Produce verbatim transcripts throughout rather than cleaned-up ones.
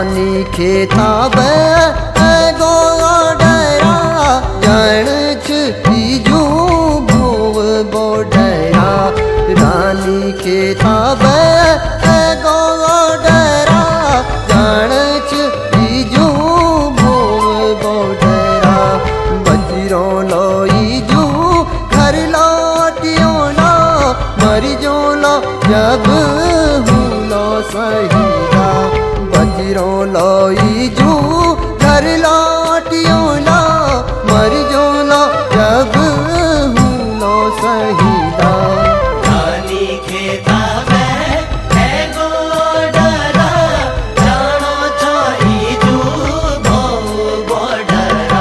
रानी खेताब गो डरा जण छीजू भोव बोडरा रानी खेताब गो डरा जण छीजू भोव बोडरा बजरो लोईजू घर लौटियो लो मरी जो लो जब हुलो सहीदा बजरो लोईजू घर लौटियो लो मर जो लो जब हुलो सहीदा रानी खेताब गो डरा जानो छीजू भोव बोडरा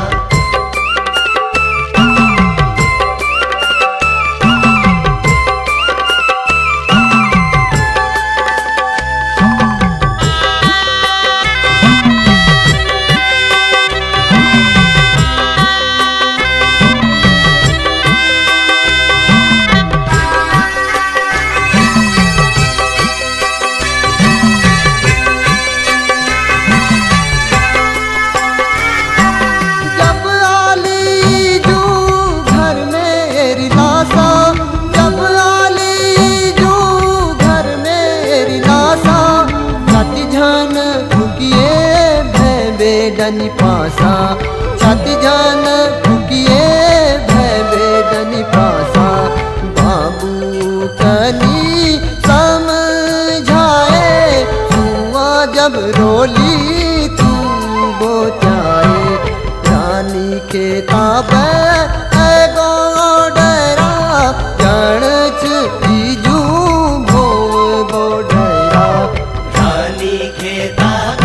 बेडनी पासा छत जान फुकिए भय बेडनी पासा बाबू कनी समझाए सुआ जब रोली तू बोचाए रानी खेताब गो डरा जण छीजू भोव बोडरा रानी खेताब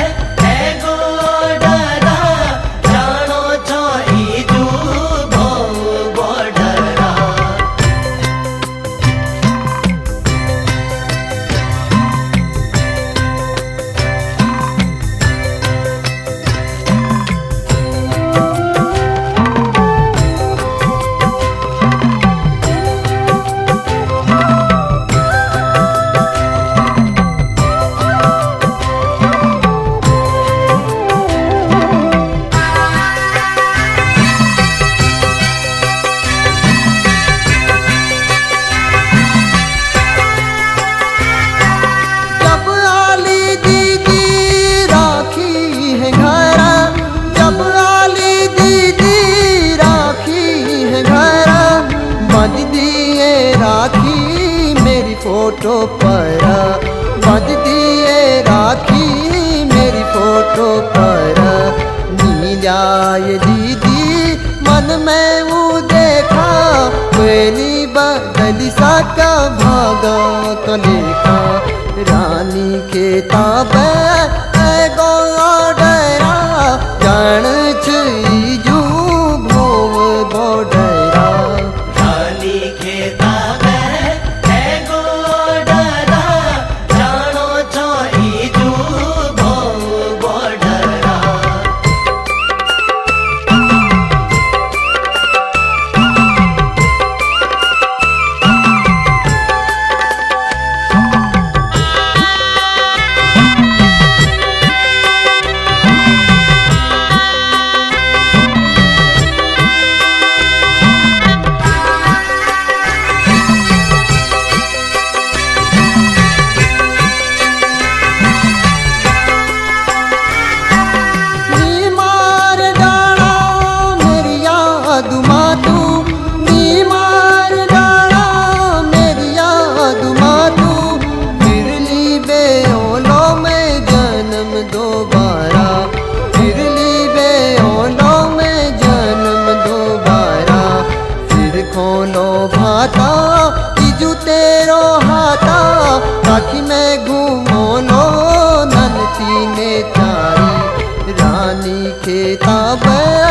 राखी मेरी फोटो पर बंध दिए राखी मेरी फोटो पर नीलाए दीदी मन में वो देखा कोई बदली सका भागा कलेखा रानी खेताब गो डरा जण छीजू भोव बोडरा रानी खेताब गो डरा जानो छीजू भोव बोडरा राखी में घूमो लो ननती ने चारी रानी खेताब